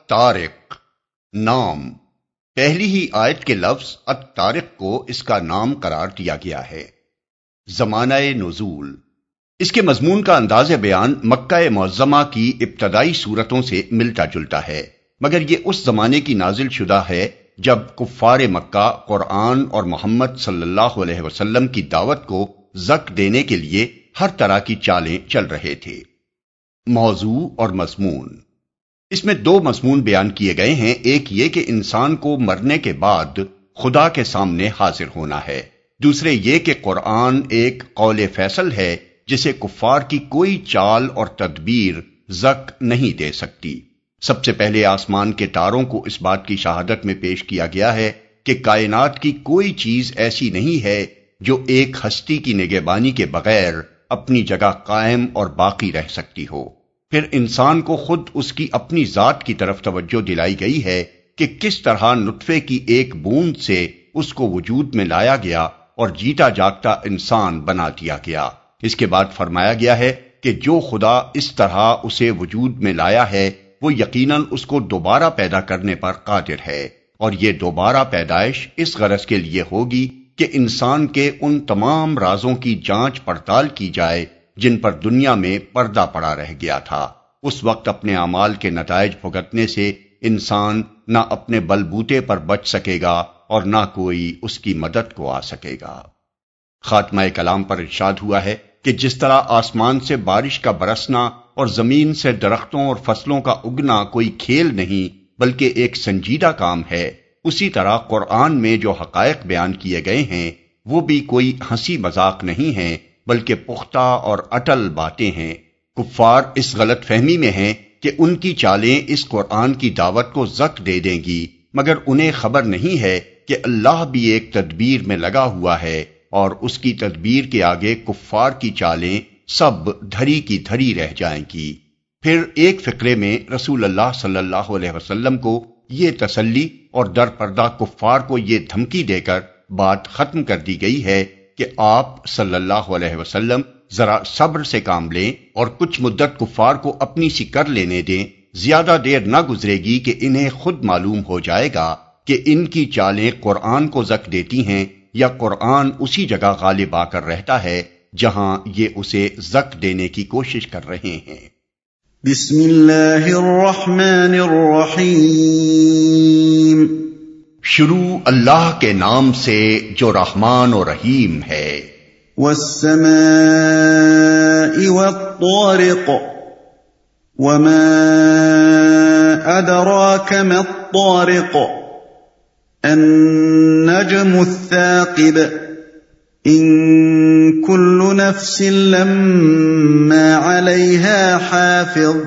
الطارق نام، پہلی ہی آیت کے لفظ الطارق کو اس کا نام قرار دیا گیا ہے۔ زمانہ نزول، اس کے مضمون کا انداز بیان مکہ معظمہ کی ابتدائی صورتوں سے ملتا جلتا ہے، مگر یہ اس زمانے کی نازل شدہ ہے جب کفار مکہ قرآن اور محمد صلی اللہ علیہ وسلم کی دعوت کو زک دینے کے لیے ہر طرح کی چالیں چل رہے تھے۔ موضوع اور مضمون، اس میں دو مضمون بیان کیے گئے ہیں، ایک یہ کہ انسان کو مرنے کے بعد خدا کے سامنے حاضر ہونا ہے، دوسرے یہ کہ قرآن ایک قول فیصل ہے جسے کفار کی کوئی چال اور تدبیر زک نہیں دے سکتی۔ سب سے پہلے آسمان کے تاروں کو اس بات کی شہادت میں پیش کیا گیا ہے کہ کائنات کی کوئی چیز ایسی نہیں ہے جو ایک ہستی کی نگہبانی کے بغیر اپنی جگہ قائم اور باقی رہ سکتی ہو۔ پھر انسان کو خود اس کی اپنی ذات کی طرف توجہ دلائی گئی ہے کہ کس طرح نطفے کی ایک بوند سے اس کو وجود میں لایا گیا اور جیتا جاگتا انسان بنا دیا گیا۔ اس کے بعد فرمایا گیا ہے کہ جو خدا اس طرح اسے وجود میں لایا ہے وہ یقیناً اس کو دوبارہ پیدا کرنے پر قادر ہے، اور یہ دوبارہ پیدائش اس غرض کے لیے ہوگی کہ انسان کے ان تمام رازوں کی جانچ پڑتال کی جائے جن پر دنیا میں پردہ پڑا رہ گیا تھا۔ اس وقت اپنے اعمال کے نتائج بھگتنے سے انسان نہ اپنے بلبوتے پر بچ سکے گا اور نہ کوئی اس کی مدد کو آ سکے گا۔ خاتمہ کلام پر ارشاد ہوا ہے کہ جس طرح آسمان سے بارش کا برسنا اور زمین سے درختوں اور فصلوں کا اگنا کوئی کھیل نہیں بلکہ ایک سنجیدہ کام ہے، اسی طرح قرآن میں جو حقائق بیان کیے گئے ہیں وہ بھی کوئی ہنسی مذاق نہیں ہیں بلکہ پختہ اور اٹل باتیں ہیں۔ کفار اس غلط فہمی میں ہیں کہ ان کی چالیں اس قرآن کی دعوت کو زک دے دیں گی، مگر انہیں خبر نہیں ہے کہ اللہ بھی ایک تدبیر میں لگا ہوا ہے اور اس کی تدبیر کے آگے کفار کی چالیں سب دھری کی دھری رہ جائیں گی۔ پھر ایک فقرے میں رسول اللہ صلی اللہ علیہ وسلم کو یہ تسلی اور در پردہ کفار کو یہ دھمکی دے کر بات ختم کر دی گئی ہے کہ آپ صلی اللہ علیہ وسلم ذرا صبر سے کام لیں اور کچھ مدت کفار کو اپنی سی کر لینے دیں، زیادہ دیر نہ گزرے گی کہ انہیں خود معلوم ہو جائے گا کہ ان کی چالیں قرآن کو زک دیتی ہیں یا قرآن اسی جگہ غالب آ کر رہتا ہے جہاں یہ اسے زک دینے کی کوشش کر رہے ہیں۔ بسم اللہ الرحمن الرحیم، شروع اللہ کے نام سے جو رحمان و رحیم ہے۔ والسماء والطارق وما أدراك ما الطارق النجم الثاقب إن كل نفس لما عليها حافظ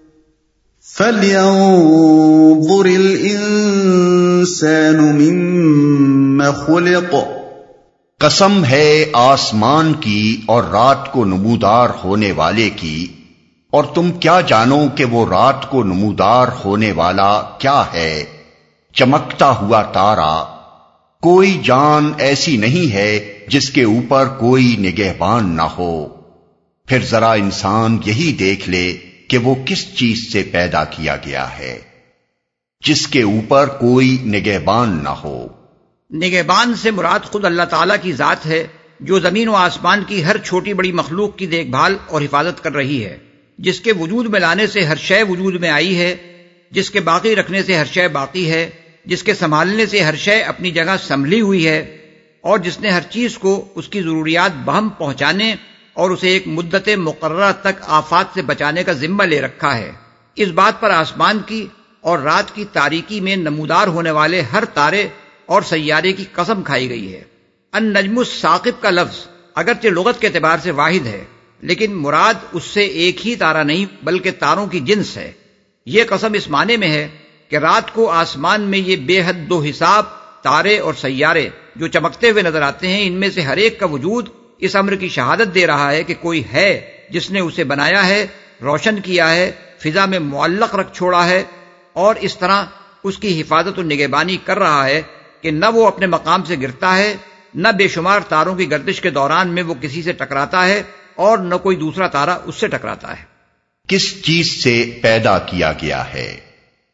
فلينظر الإنسان مما خلق۔ قسم ہے آسمان کی اور رات کو نمودار ہونے والے کی، اور تم کیا جانو کہ وہ رات کو نمودار ہونے والا کیا ہے؟ چمکتا ہوا تارا۔ کوئی جان ایسی نہیں ہے جس کے اوپر کوئی نگہبان نہ ہو۔ پھر ذرا انسان یہی دیکھ لے کہ وہ کس چیز سے پیدا کیا گیا ہے جس کے اوپر کوئی نگہبان نہ ہو۔ نگہبان سے مراد خود اللہ تعالیٰ کی ذات ہے جو زمین و آسمان کی ہر چھوٹی بڑی مخلوق کی دیکھ بھال اور حفاظت کر رہی ہے، جس کے وجود میں لانے سے ہر شے وجود میں آئی ہے، جس کے باقی رکھنے سے ہر شے باقی ہے، جس کے سنبھالنے سے ہر شے اپنی جگہ سنبھلی ہوئی ہے، اور جس نے ہر چیز کو اس کی ضروریات بہم پہنچانے اور اسے ایک مدت مقررہ تک آفات سے بچانے کا ذمہ لے رکھا ہے۔ اس بات پر آسمان کی اور رات کی تاریکی میں نمودار ہونے والے ہر تارے اور سیارے کی قسم کھائی گئی ہے۔ النجم الثاقب کا لفظ اگرچہ لغت کے اعتبار سے واحد ہے، لیکن مراد اس سے ایک ہی تارہ نہیں بلکہ تاروں کی جنس ہے۔ یہ قسم اس معنی میں ہے کہ رات کو آسمان میں یہ بے حد دو حساب تارے اور سیارے جو چمکتے ہوئے نظر آتے ہیں، ان میں سے ہر ایک کا وجود اس امر کی شہادت دے رہا ہے کہ کوئی ہے جس نے اسے بنایا ہے، روشن کیا ہے، فضا میں معلق رکھ چھوڑا ہے، اور اس طرح اس کی حفاظت و نگہبانی کر رہا ہے کہ نہ وہ اپنے مقام سے گرتا ہے، نہ بے شمار تاروں کی گردش کے دوران میں وہ کسی سے ٹکراتا ہے، اور نہ کوئی دوسرا تارا اس سے ٹکراتا ہے۔ کس چیز سے پیدا کیا گیا ہے؟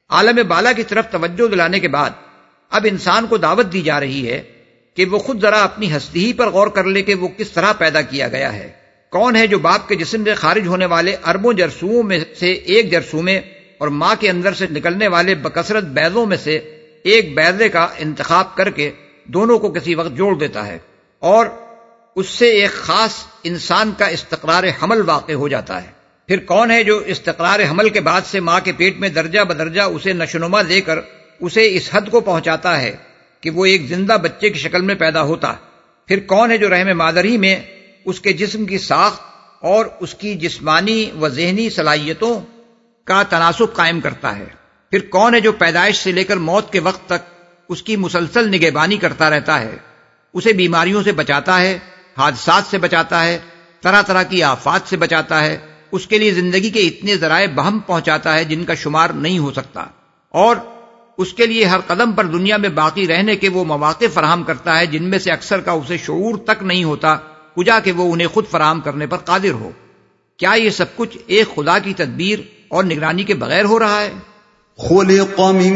عالم بالا کی طرف توجہ دلانے کے بعد اب انسان کو دعوت دی جا رہی ہے کہ وہ خود ذرا اپنی ہستی ہی پر غور کر لے کہ وہ کس طرح پیدا کیا گیا ہے۔ کون ہے جو باپ کے جسم سے خارج ہونے والے اربوں جرثوموں میں سے ایک جرثومے اور ماں کے اندر سے نکلنے والے بکثرت بیضوں میں سے ایک بیضے کا انتخاب کر کے دونوں کو کسی وقت جوڑ دیتا ہے اور اس سے ایک خاص انسان کا استقرار حمل واقع ہو جاتا ہے۔ پھر کون ہے جو استقرار حمل کے بعد سے ماں کے پیٹ میں درجہ بدرجہ اسے نشوونما دے کر اسے اس حد کو پہنچاتا ہے کہ وہ ایک زندہ بچے کی شکل میں پیدا ہوتا۔ پھر کون ہے جو رحم مادری میں اس کے جسم کی ساخت اور اس کی جسمانی و ذہنی صلاحیتوں کا تناسب قائم کرتا ہے۔ پھر کون ہے جو پیدائش سے لے کر موت کے وقت تک اس کی مسلسل نگہبانی کرتا رہتا ہے، اسے بیماریوں سے بچاتا ہے، حادثات سے بچاتا ہے، طرح طرح کی آفات سے بچاتا ہے، اس کے لیے زندگی کے اتنے ذرائع بہم پہنچاتا ہے جن کا شمار نہیں ہو سکتا، اور اس کے لیے ہر قدم پر دنیا میں باقی رہنے کے وہ مواقع فراہم کرتا ہے جن میں سے اکثر کا اسے شعور تک نہیں ہوتا، کجا کہ وہ انہیں خود فراہم کرنے پر قادر ہو۔ کیا یہ سب کچھ ایک خدا کی تدبیر اور نگرانی کے بغیر ہو رہا ہے؟ خلق من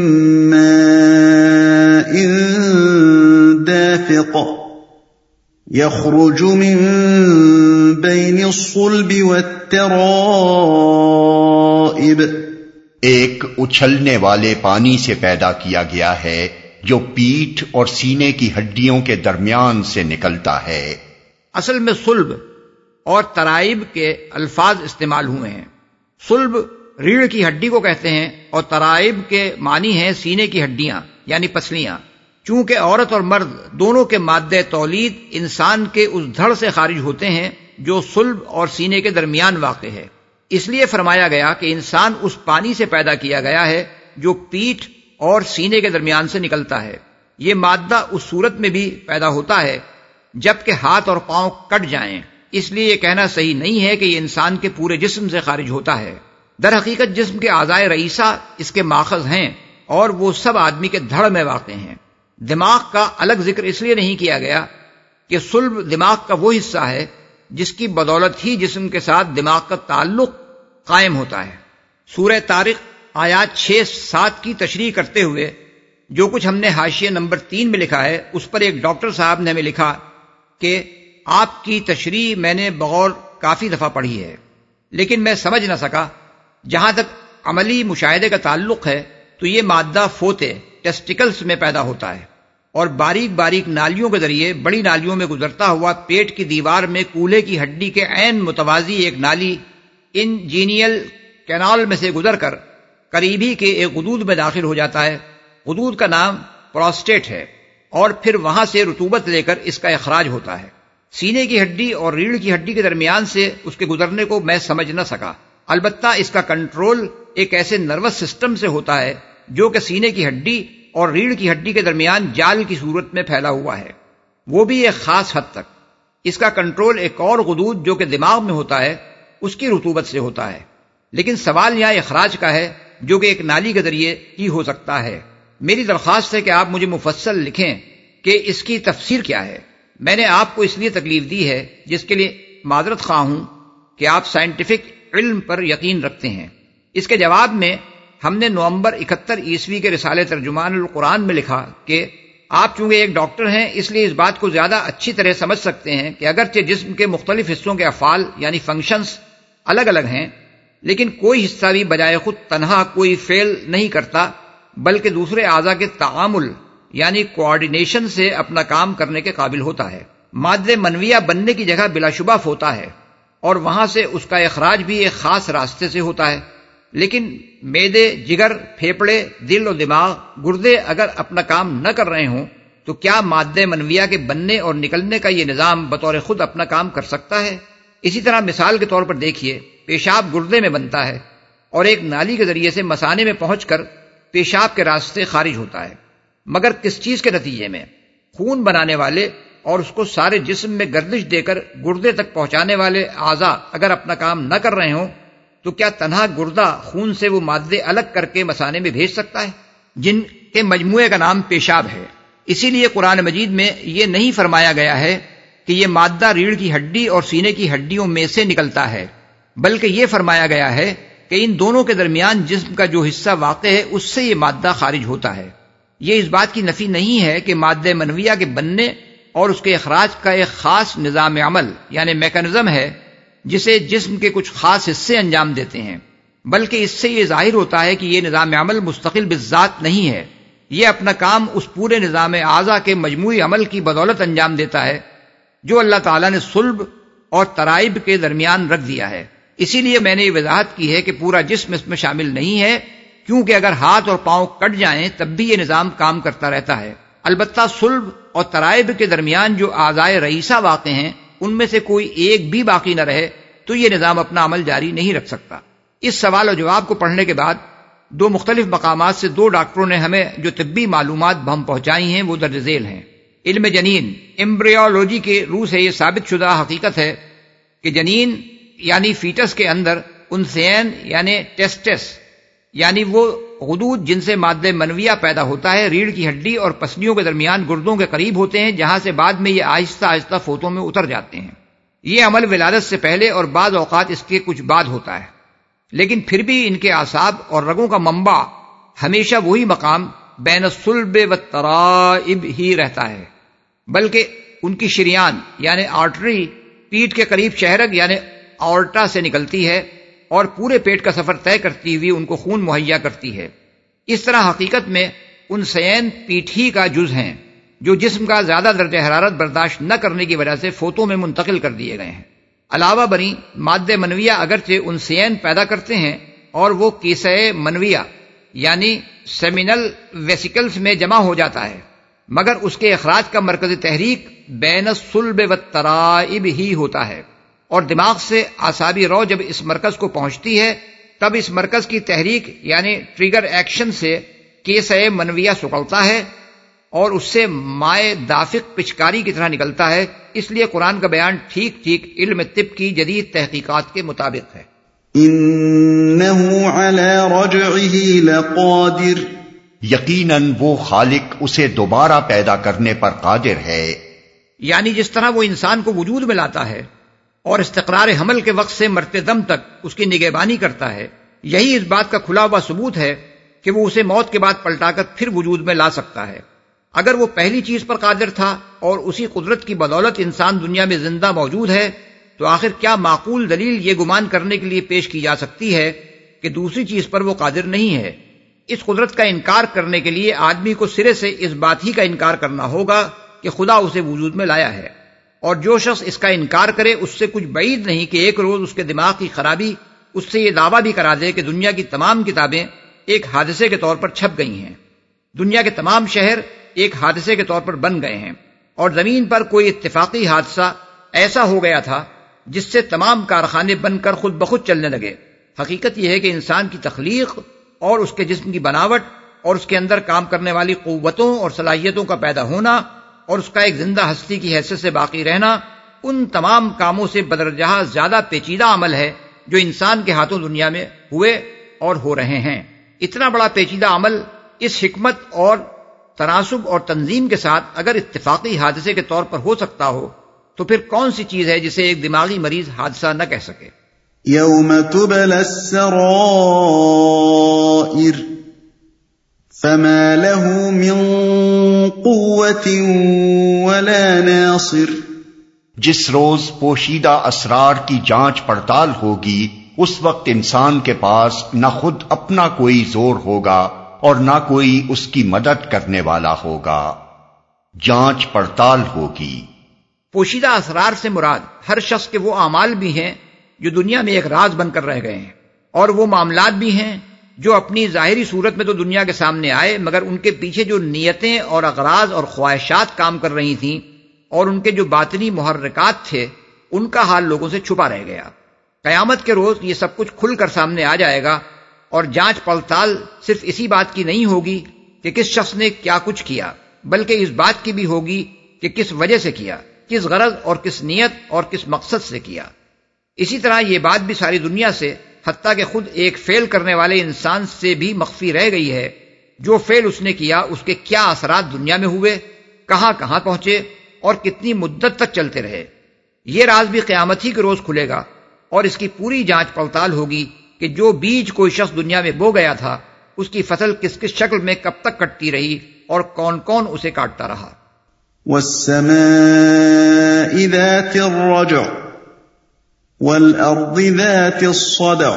ماء دافق يخرج من بين الصلب والترائب، ایک اچھلنے والے پانی سے پیدا کیا گیا ہے جو پیٹھ اور سینے کی ہڈیوں کے درمیان سے نکلتا ہے۔ اصل میں صلب اور ترائب کے الفاظ استعمال ہوئے ہیں۔ صلب ریڑھ کی ہڈی کو کہتے ہیں اور ترائب کے معنی ہیں سینے کی ہڈیاں یعنی پسلیاں۔ چونکہ عورت اور مرد دونوں کے مادہ تولید انسان کے اس دھڑ سے خارج ہوتے ہیں جو صلب اور سینے کے درمیان واقع ہے، اس لیے فرمایا گیا کہ انسان اس پانی سے پیدا کیا گیا ہے جو پیٹھ اور سینے کے درمیان سے نکلتا ہے۔ یہ مادہ اس صورت میں بھی پیدا ہوتا ہے جبکہ ہاتھ اور پاؤں کٹ جائیں، اس لیے یہ کہنا صحیح نہیں ہے کہ یہ انسان کے پورے جسم سے خارج ہوتا ہے۔ در حقیقت جسم کے اعضائے رئیسہ اس کے ماخذ ہیں اور وہ سب آدمی کے دھڑ میں واقع ہیں۔ دماغ کا الگ ذکر اس لیے نہیں کیا گیا کہ صلب دماغ کا وہ حصہ ہے جس کی بدولت ہی جسم کے ساتھ دماغ کا تعلق قائم ہوتا ہے۔ سورہ طارق آیات 6-7 کی تشریح کرتے ہوئے جو کچھ ہم نے حاشیہ نمبر 3 میں لکھا ہے اس پر ایک ڈاکٹر صاحب نے ہمیں لکھا کہ آپ کی تشریح میں نے بغور کافی دفعہ پڑھی ہے لیکن میں سمجھ نہ سکا۔ جہاں تک عملی مشاہدے کا تعلق ہے تو یہ مادہ فوتے ٹیسٹیکلز میں پیدا ہوتا ہے اور باریک باریک نالیوں کے ذریعے بڑی نالیوں میں گزرتا ہوا پیٹ کی دیوار میں کولے کی ہڈی کے عین متوازی ایک نالی انجینیل کینال میں سے گزر کر قریبی کے ایک غدود میں داخل ہو جاتا ہے۔ غدود کا نام پروسٹیٹ ہے اور پھر وہاں سے رطوبت لے کر اس کا اخراج ہوتا ہے۔ سینے کی ہڈی اور ریڑھ کی ہڈی کے درمیان سے اس کے گزرنے کو میں سمجھ نہ سکا، البتہ اس کا کنٹرول ایک ایسے نروس سسٹم سے ہوتا ہے جو کہ سینے کی ہڈی اور ریڑھ کی ہڈی کے درمیان جال کی صورت میں پھیلا ہوا ہے، وہ بھی ایک خاص حد تک۔ اس کا کنٹرول ایک اور غدود جو کہ دماغ میں ہوتا ہے اس کی رطوبت سے ہوتا ہے، لیکن سوال یہاں اخراج کا ہے جو کہ ایک نالی کے ذریعے ہی ہو سکتا ہے۔ میری درخواست ہے کہ آپ مجھے مفصل لکھیں کہ اس کی تفسیر کیا ہے۔ میں نے آپ کو اس لیے تکلیف دی ہے جس کے لیے معذرت خواہ ہوں کہ آپ سائنٹیفک علم پر یقین رکھتے ہیں۔ اس کے جواب میں ہم نے نومبر 71 عیسوی کے رسالے ترجمان القرآن میں لکھا کہ آپ چونکہ ایک ڈاکٹر ہیں اس لیے اس بات کو زیادہ اچھی طرح سمجھ سکتے ہیں کہ اگرچہ جسم کے مختلف حصوں کے افعال یعنی فنکشنز الگ الگ ہیں لیکن کوئی حصہ بھی بجائے خود تنہا کوئی فعل نہیں کرتا بلکہ دوسرے اعضاء کے تعامل یعنی کوآرڈینیشن سے اپنا کام کرنے کے قابل ہوتا ہے۔ مادہ منویہ بننے کی جگہ بلا شبہ ہوتا ہے اور وہاں سے اس کا اخراج بھی ایک خاص راستے سے ہوتا ہے، لیکن معدے، جگر، پھیپڑے، دل اور دماغ، گردے اگر اپنا کام نہ کر رہے ہوں تو کیا مادہ منویہ کے بننے اور نکلنے کا یہ نظام بطور خود اپنا کام کر سکتا ہے؟ اسی طرح مثال کے طور پر دیکھیے، پیشاب گردے میں بنتا ہے اور ایک نالی کے ذریعے سے مثانے میں پہنچ کر پیشاب کے راستے خارج ہوتا ہے، مگر کس چیز کے نتیجے میں؟ خون بنانے والے اور اس کو سارے جسم میں گردش دے کر گردے تک پہنچانے والے اعضاء اگر اپنا کام نہ کر رہے ہوں تو کیا تنہا گردہ خون سے وہ مادے الگ کر کے مثانے میں بھیج سکتا ہے جن کے مجموعے کا نام پیشاب ہے؟ اسی لیے قرآن مجید میں یہ نہیں فرمایا گیا ہے کہ یہ مادہ ریڑھ کی ہڈی اور سینے کی ہڈیوں میں سے نکلتا ہے، بلکہ یہ فرمایا گیا ہے کہ ان دونوں کے درمیان جسم کا جو حصہ واقع ہے اس سے یہ مادہ خارج ہوتا ہے۔ یہ اس بات کی نفی نہیں ہے کہ مادہ منویہ کے بننے اور اس کے اخراج کا ایک خاص نظام عمل یعنی میکانزم ہے جسے جسم کے کچھ خاص حصے انجام دیتے ہیں، بلکہ اس سے یہ ظاہر ہوتا ہے کہ یہ نظام عمل مستقل بالذات نہیں ہے، یہ اپنا کام اس پورے نظام اعضاء کے مجموعی عمل کی بدولت انجام دیتا ہے جو اللہ تعالیٰ نے صلب اور ترائب کے درمیان رکھ دیا ہے۔ اسی لیے میں نے یہ وضاحت کی ہے کہ پورا جسم اس میں شامل نہیں ہے، کیونکہ اگر ہاتھ اور پاؤں کٹ جائیں تب بھی یہ نظام کام کرتا رہتا ہے۔ البتہ صلب اور ترائب کے درمیان جو اعضاء رئیسہ واقع ہیں ان میں سے کوئی ایک بھی باقی نہ رہے تو یہ نظام اپنا عمل جاری نہیں رکھ سکتا۔ اس سوال و جواب کو پڑھنے کے بعد دو مختلف مقامات سے دو ڈاکٹروں نے ہمیں جو طبی معلومات ہم پہنچائی ہیں وہ درج ذیل ہیں۔ علم جنین ایمبریولوجی کے روح سے یہ ثابت شدہ حقیقت ہے کہ جنین یعنی فیٹس کے اندر انثیین یعنی ٹیسٹس یعنی وہ غدود جن سے مادہ منویہ پیدا ہوتا ہے ریڑھ کی ہڈی اور پسلیوں کے درمیان گردوں کے قریب ہوتے ہیں، جہاں سے بعد میں یہ آہستہ آہستہ فوتوں میں اتر جاتے ہیں۔ یہ عمل ولادت سے پہلے اور بعض اوقات اس کے کچھ بعد ہوتا ہے، لیکن پھر بھی ان کے اعصاب اور رگوں کا منبع ہمیشہ وہی مقام بین الصلب والترائب ہی رہتا ہے، بلکہ ان کی شریان یعنی آرٹری پیٹھ کے قریب شہرگ یعنی آورٹا سے نکلتی ہے اور پورے پیٹ کا سفر طے کرتی ہوئی ان کو خون مہیا کرتی ہے۔ اس طرح حقیقت میں انثیین پیٹھی کا جز ہیں جو جسم کا زیادہ درجہ حرارت برداشت نہ کرنے کی وجہ سے فوتوں میں منتقل کر دیے گئے ہیں۔ علاوہ بری مادہ منویہ اگرچہ انثیین پیدا کرتے ہیں اور وہ کیسہ منویہ یعنی سیمینل ویسیکلز میں جمع ہو جاتا ہے، مگر اس کے اخراج کا مرکز تحریک بین الصلب والترائب ہی ہوتا ہے، اور دماغ سے اعصابی رو جب اس مرکز کو پہنچتی ہے تب اس مرکز کی تحریک یعنی ٹریگر ایکشن سے کیسہ منویہ سکڑتا ہے اور اس سے مائع دافق پچکاری کی طرح نکلتا ہے۔ اس لیے قرآن کا بیان ٹھیک ٹھیک علم طب کی جدید تحقیقات کے مطابق ہے۔ إِنَّهُ عَلَى رَجْعِهِ لَقَادِرٌ، یقیناً وہ خالق اسے دوبارہ پیدا کرنے پر قادر ہے۔ یعنی جس طرح وہ انسان کو وجود میں لاتا ہے اور استقرار حمل کے وقت سے مرتے دم تک اس کی نگہبانی کرتا ہے، یہی اس بات کا کھلا ہوا ثبوت ہے کہ وہ اسے موت کے بعد پلٹا کر پھر وجود میں لا سکتا ہے۔ اگر وہ پہلی چیز پر قادر تھا اور اسی قدرت کی بدولت انسان دنیا میں زندہ موجود ہے، تو آخر کیا معقول دلیل یہ گمان کرنے کے لیے پیش کی جا سکتی ہے کہ دوسری چیز پر وہ قادر نہیں ہے؟ اس قدرت کا انکار کرنے کے لیے آدمی کو سرے سے اس بات ہی کا انکار کرنا ہوگا کہ خدا اسے وجود میں لایا ہے، اور جو شخص اس کا انکار کرے اس سے کچھ بعید نہیں کہ ایک روز اس کے دماغ کی خرابی اس سے یہ دعویٰ بھی کرا دے کہ دنیا کی تمام کتابیں ایک حادثے کے طور پر چھپ گئی ہیں، دنیا کے تمام شہر ایک حادثے کے طور پر بن گئے ہیں، اور زمین پر کوئی اتفاقی حادثہ ایسا ہو گیا تھا جس سے تمام کارخانے بن کر خود بخود چلنے لگے۔ حقیقت یہ ہے کہ انسان کی تخلیق اور اس کے جسم کی بناوٹ اور اس کے اندر کام کرنے والی قوتوں اور صلاحیتوں کا پیدا ہونا اور اس کا ایک زندہ ہستی کی حیثیت سے باقی رہنا ان تمام کاموں سے بدرجہ زیادہ پیچیدہ عمل ہے جو انسان کے ہاتھوں دنیا میں ہوئے اور ہو رہے ہیں۔ اتنا بڑا پیچیدہ عمل اس حکمت اور تناسب اور تنظیم کے ساتھ اگر اتفاقی حادثے کے طور پر ہو سکتا ہو تو پھر کون سی چیز ہے جسے ایک دماغی مریض حادثہ نہ کہہ سکے؟ يَوْمَ تُبْلَى السَّرَائِرُ فَمَا لَهُ مِن قُوَّةٍ وَلَا نَاصِرٍ، جس روز پوشیدہ اسرار کی جانچ پڑتال ہوگی اس وقت انسان کے پاس نہ خود اپنا کوئی زور ہوگا اور نہ کوئی اس کی مدد کرنے والا ہوگا۔ جانچ پڑتال ہوگی۔ پوشیدہ اسرار سے مراد ہر شخص کے وہ اعمال بھی ہیں جو دنیا میں ایک راز بن کر رہ گئے ہیں، اور وہ معاملات بھی ہیں جو اپنی ظاہری صورت میں تو دنیا کے سامنے آئے مگر ان کے پیچھے جو نیتیں اور اغراض اور خواہشات کام کر رہی تھیں اور ان کے جو باطنی محرکات تھے ان کا حال لوگوں سے چھپا رہ گیا۔ قیامت کے روز یہ سب کچھ کھل کر سامنے آ جائے گا، اور جانچ پڑتال صرف اسی بات کی نہیں ہوگی کہ کس شخص نے کیا کچھ کیا، بلکہ اس بات کی بھی ہوگی کہ کس وجہ سے کیا، کس غرض اور کس نیت اور کس مقصد سے کیا۔ اسی طرح یہ بات بھی ساری دنیا سے حتیٰ کہ خود ایک فعل کرنے والے انسان سے بھی مخفی رہ گئی ہے، جو فعل اس نے کیا اس کے کیا اثرات دنیا میں ہوئے، کہاں کہاں پہنچے اور کتنی مدت تک چلتے رہے۔ یہ راز بھی قیامت ہی کے روز کھلے گا اور اس کی پوری جانچ پڑتال ہوگی کہ جو بیج کوئی شخص دنیا میں بو گیا تھا اس کی فصل کس کس شکل میں کب تک کٹتی رہی اور کون کون اسے کاٹتا رہا۔ والسماء ذات الرجع والأرض ذات الصدع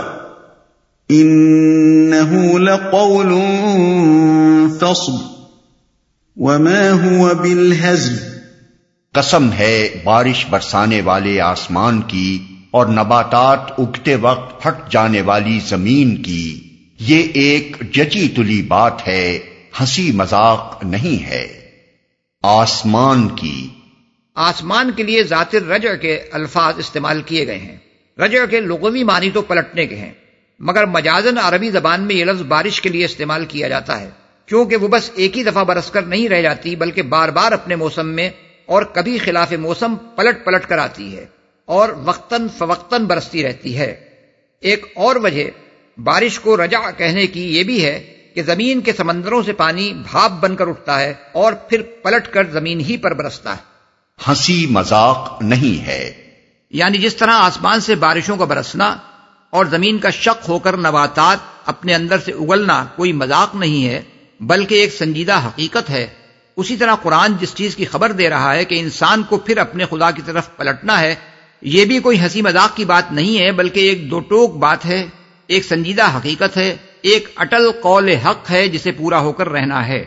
إنه لقول فصل وما هو بالهزل۔ قسم ہے بارش برسانے والے آسمان کی اور نباتات اگتے وقت پھٹ جانے والی زمین کی، یہ ایک جچی تلی بات ہے، ہنسی مذاق نہیں ہے۔ آسمان کی، آسمان کے لیے ذات الرجع کے الفاظ استعمال کیے گئے ہیں۔ رجع کے لغوی معنی تو پلٹنے کے ہیں، مگر مجازن عربی زبان میں یہ لفظ بارش کے لیے استعمال کیا جاتا ہے، کیونکہ وہ بس ایک ہی دفعہ برس کر نہیں رہ جاتی بلکہ بار بار اپنے موسم میں اور کبھی خلاف موسم پلٹ پلٹ کر آتی ہے اور وقتاً فوقتاً برستی رہتی ہے۔ ایک اور وجہ بارش کو رجع کہنے کی یہ بھی ہے کہ زمین کے سمندروں سے پانی بھاپ بن کر اٹھتا ہے اور پھر پلٹ کر زمین ہی پر برستا ہے، ہنسی مذاق نہیں ہے۔ یعنی جس طرح آسمان سے بارشوں کا برسنا اور زمین کا شق ہو کر نباتات اپنے اندر سے اگلنا کوئی مذاق نہیں ہے بلکہ ایک سنجیدہ حقیقت ہے، اسی طرح قرآن جس چیز کی خبر دے رہا ہے کہ انسان کو پھر اپنے خدا کی طرف پلٹنا ہے، یہ بھی کوئی ہنسی مذاق کی بات نہیں ہے بلکہ ایک دو ٹوک بات ہے، ایک سنجیدہ حقیقت ہے، ایک اٹل قول حق ہے جسے پورا ہو کر رہنا ہے۔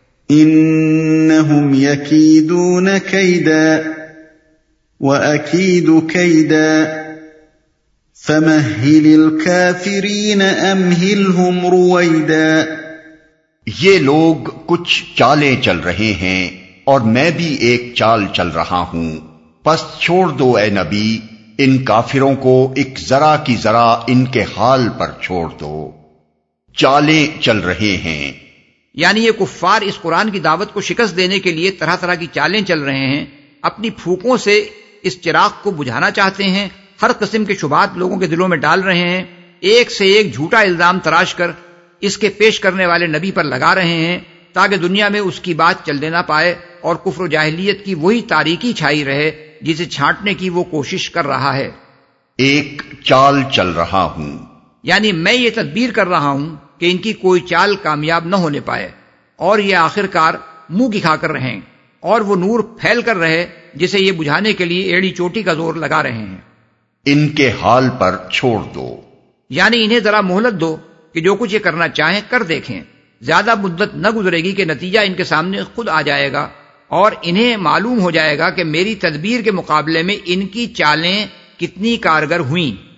انہم یکیدون کیدا وَأَكِيدُ كَيْدًا فَمَهِّلِ الْكَافِرِينَ أَمْهِلْهُمْ رُوَيْدًا۔ یہ لوگ کچھ چالیں چل رہے ہیں اور میں بھی ایک چال چل رہا ہوں، پس چھوڑ دو اے نبی ان کافروں کو، ایک ذرا کی ذرا ان کے حال پر چھوڑ دو۔ چالیں چل رہے ہیں یعنی یہ کفار اس قرآن کی دعوت کو شکست دینے کے لیے طرح طرح کی چالیں چل رہے ہیں، اپنی پھونکوں سے اس چراغ کو بجھانا چاہتے ہیں، ہر قسم کے شبہات لوگوں کے دلوں میں ڈال رہے ہیں، ایک سے ایک جھوٹا الزام تراش کر اس کے پیش کرنے والے نبی پر لگا رہے ہیں تاکہ دنیا میں اس کی بات چلنے نہ پائے اور کفر و جاہلیت کی وہی تاریکی چھائی رہے جسے چھانٹنے کی وہ کوشش کر رہا ہے۔ ایک چال چل رہا ہوں یعنی میں یہ تدبیر کر رہا ہوں کہ ان کی کوئی چال کامیاب نہ ہونے پائے اور یہ آخر کار منہ کی کھا کر رہیں اور وہ نور پھیل کر رہے جسے یہ بجھانے کے لیے ایڑی چوٹی کا زور لگا رہے ہیں۔ ان کے حال پر چھوڑ دو، یعنی انہیں ذرا مہلت دو کہ جو کچھ یہ کرنا چاہیں کر دیکھیں، زیادہ مدت نہ گزرے گی کہ نتیجہ ان کے سامنے خود آ جائے گا اور انہیں معلوم ہو جائے گا کہ میری تدبیر کے مقابلے میں ان کی چالیں کتنی کارگر ہوئیں۔